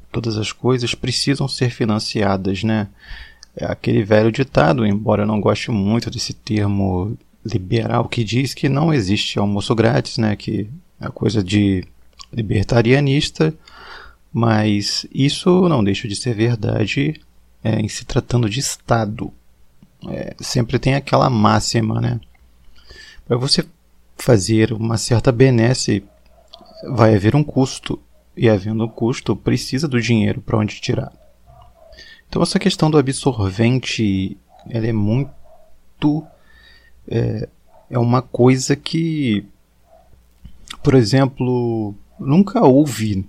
todas as coisas precisam ser financiadas, né? É aquele velho ditado, embora eu não goste muito desse termo liberal, que diz que não existe almoço grátis, né? Que é coisa de libertarianista, mas isso não deixa de ser verdade em se tratando de Estado. Sempre tem aquela máxima, né? Para você fazer uma certa benesse, vai haver um custo, e havendo um custo, precisa do dinheiro para onde tirar. Então essa questão do absorvente, ela é muito... é uma coisa que, por exemplo, nunca houve,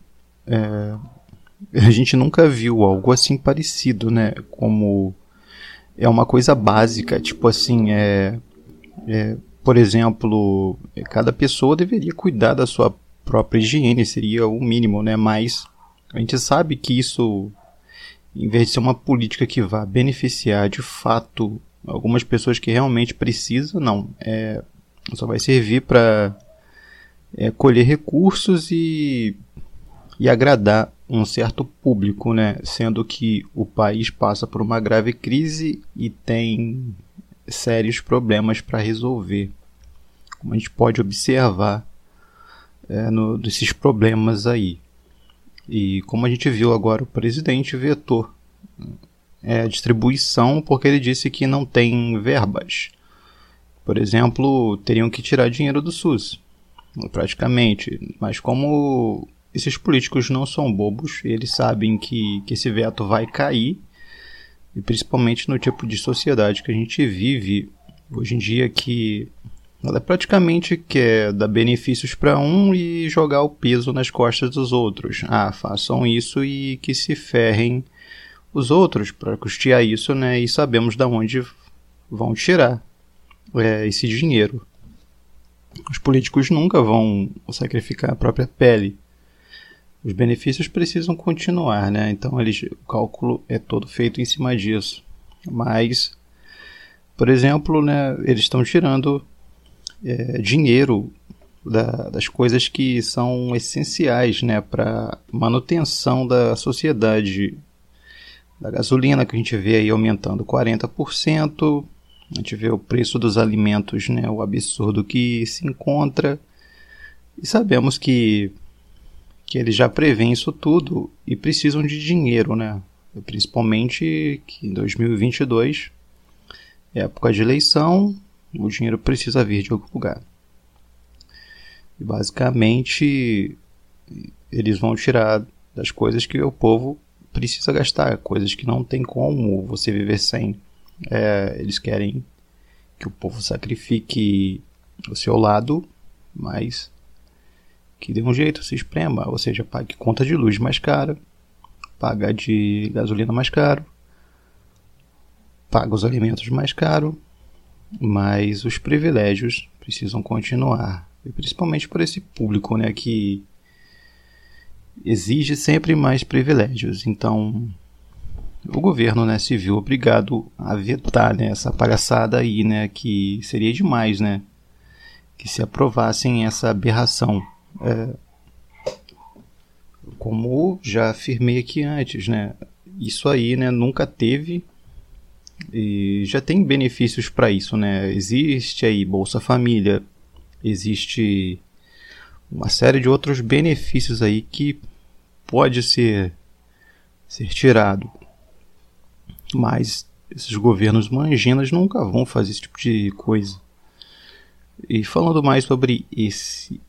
a gente nunca viu algo assim parecido, né? Como é uma coisa básica, tipo assim, por exemplo, cada pessoa deveria cuidar da sua própria higiene, seria o mínimo, né? Mas a gente sabe que isso, em vez de ser uma política que vá beneficiar de fato algumas pessoas que realmente precisam, não. Só vai servir para colher recursos e agradar um certo público, né? Sendo que o país passa por uma grave crise e tem sérios problemas para resolver. Como a gente pode observar desses problemas aí. E como a gente viu agora, o presidente vetou a distribuição porque ele disse que não tem verbas. Por exemplo, teriam que tirar dinheiro do SUS, praticamente. Mas como esses políticos não são bobos, eles sabem que esse veto vai cair, e principalmente no tipo de sociedade que a gente vive hoje em dia, que ela praticamente quer dar benefícios para um e jogar o peso nas costas dos outros. Façam isso e que se ferrem os outros para custear isso, né? E sabemos de onde vão tirar esse dinheiro. Os políticos nunca vão sacrificar a própria pele. Os benefícios precisam continuar, né? Então o cálculo é todo feito em cima disso. Mas, por exemplo, né, eles estão tirando dinheiro das coisas que são essenciais, né, para manutenção da sociedade. Da gasolina, que a gente vê aí aumentando 40%, a gente vê o preço dos alimentos, né, o absurdo que se encontra, e sabemos que eles já prevêem isso tudo e precisam de dinheiro, né? Principalmente que em 2022, época de eleição, o dinheiro precisa vir de algum lugar. E basicamente eles vão tirar das coisas que o povo precisa gastar, coisas que não tem como você viver sem. Eles querem que o povo sacrifique o seu lado, mas que dê um jeito, se esprema, ou seja, pague conta de luz mais cara, paga de gasolina mais caro, paga os alimentos mais caro, mas os privilégios precisam continuar, e principalmente por esse público, né, que exige sempre mais privilégios. Então o governo, né, se viu obrigado a vetar, né, essa palhaçada aí, né, que seria demais, né, que se aprovassem essa aberração. Como já afirmei aqui antes, né, isso aí, né, nunca teve e já tem benefícios para isso, né? Existe aí Bolsa Família, existe uma série de outros benefícios aí que pode ser tirado, mas esses governos manginas nunca vão fazer esse tipo de coisa. E falando mais sobre esse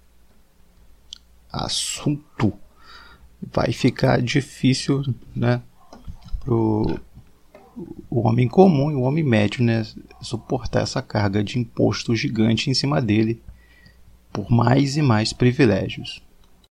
assunto, vai ficar difícil, né, pro o homem comum e o homem médio, né, suportar essa carga de imposto gigante em cima dele por mais e mais privilégios.